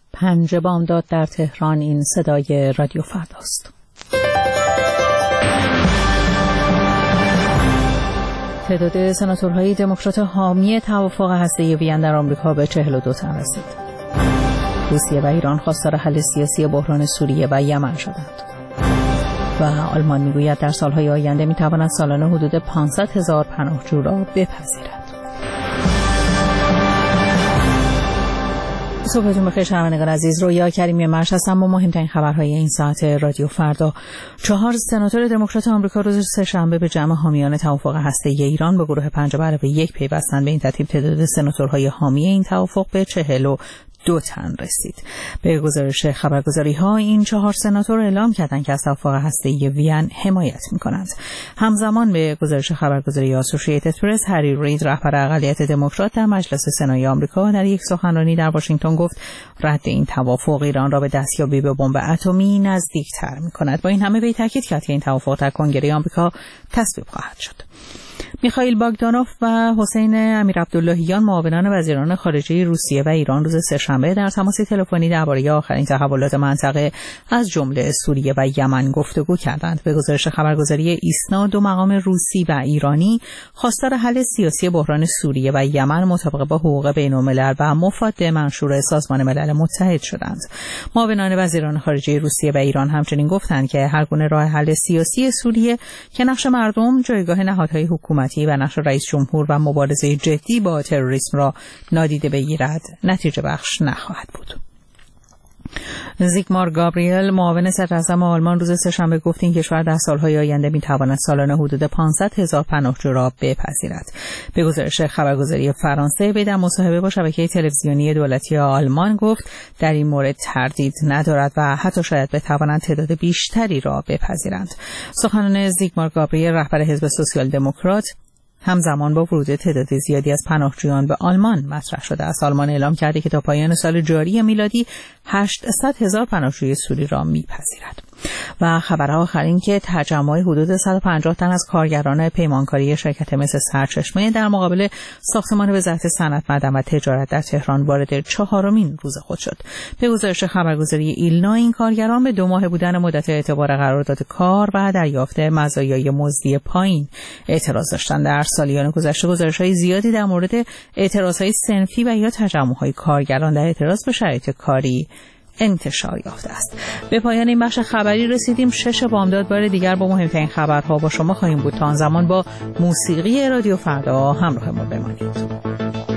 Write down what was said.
5 بامداد در تهران. این صدای رادیو فرداست. تعداد سناتورهای دموکرات حامی توافق هسته‌ای وین در آمریکا به 42 تن رسید. روسیه و ایران خواستار حل سیاسی بحران سوریه و یمن شدند. و آلمان میگوید در سالهای آینده میتواند سالانه حدود 500,000 پناهجو را بپذیرد. صبحتون بخیر شنوندگان عزیز. رویا کریمی مرش هستم با مهمترین خبرهای این ساعت رادیو فردا. 4 سناتور دموکرات آمریکا روز سه‌شنبه به جمع حامیان توافق هسته‌ای ایران به گروه 5+1 پیوستند. به این ترتیب تعداد سناتورهای حامی این توافق به 42 تن رسید. به گزارش خبرگزاری‌ها این 4 سناتور اعلام کردند که از توافق هسته‌ای وین حمایت می‌کنند. همزمان به گزارش خبرگزاری آسوشییتد پرس، هری رید رهبر اقلیت دموکرات در مجلس سنای آمریکا در یک سخنرانی در واشنگتن گفت رد این توافق ایران را به دستیابی به بمب اتمی نزدیک‌تر می‌کند. با این همه به تاکید کرد که این توافق در کنگره آمریکا تصویب خواهد شد. میخائیل باگدانوف و حسین امیرعبداللهیان معاونان وزیران خارجه روسیه و ایران روز سه‌شنبه در تماس تلفنی درباره آخرین تحولات منطقه از جمله سوریه و یمن گفتگو کردند. به گزارش خبرگزاری ایسنا، 2 مقام روسی و ایرانی خواستار حل سیاسی بحران سوریه و یمن مطابق با حقوق بین‌الملل و مفاد منشور سازمان ملل متحد شدند. معاونان وزیران خارجه روسیه و ایران همچنین گفتند که هر گونه راه حل سیاسی سوریه که نقش مردم، جایگاه نهادهای حکومتی و نقش رئیس جمهور و مبارزه جدی با تروریسم را نادیده بگیرد نتیجه بخش نخواهد بود. زیگمار گابریل، معاون صدراعظم آلمان، روز سه‌شنبه گفت این کشور در سالهای آینده میتواند سالانه حدود 500,000 پناهجو را بپذیرد. به گزارش خبرگزاری فرانسه، وی در مصاحبه با شبکه تلویزیونی دولتی آلمان گفت در این مورد تردید ندارد و حتی شاید بتوانند تعداد بیشتری را بپذیرند. سخنان زیگمار گابریل، رهبر حزب سوسیال دموکرات، همزمان با ورود تعداد زیادی از پناهجویان به آلمان مطرح شده است. آلمان اعلام کرده که تا پایان سال جاری میلادی 800,000 پناهجوی سوری را میپذیرد. و خبر آخر این که تجمع حدود 150 تن از کارگران پیمانکاری شرکت مس سرچشمه در مقابل ساختمان وزارت صنعت، معدن و تجارت در تهران وارد 4مین روز خود شد. به گزارش خبرگزاری ایلنا، این کارگران به 2 ماه بودن مدت اعتبار قرارداد کار و دریافت مزایای مزدی پایین اعتراض داشتند. در سالیان گذشته گزارش‌های زیادی در مورد اعتراض‌های صنفی و یا تجمع‌های کارگران در اعتراض به شرایط کاری انتشار یافته است. به پایان این بخش خبری رسیدیم. 6 بامداد بار دیگر با مهمترین خبرها با شما خواهیم بود. تا آن زمان با موسیقی رادیو فردا همراه ما بمانید.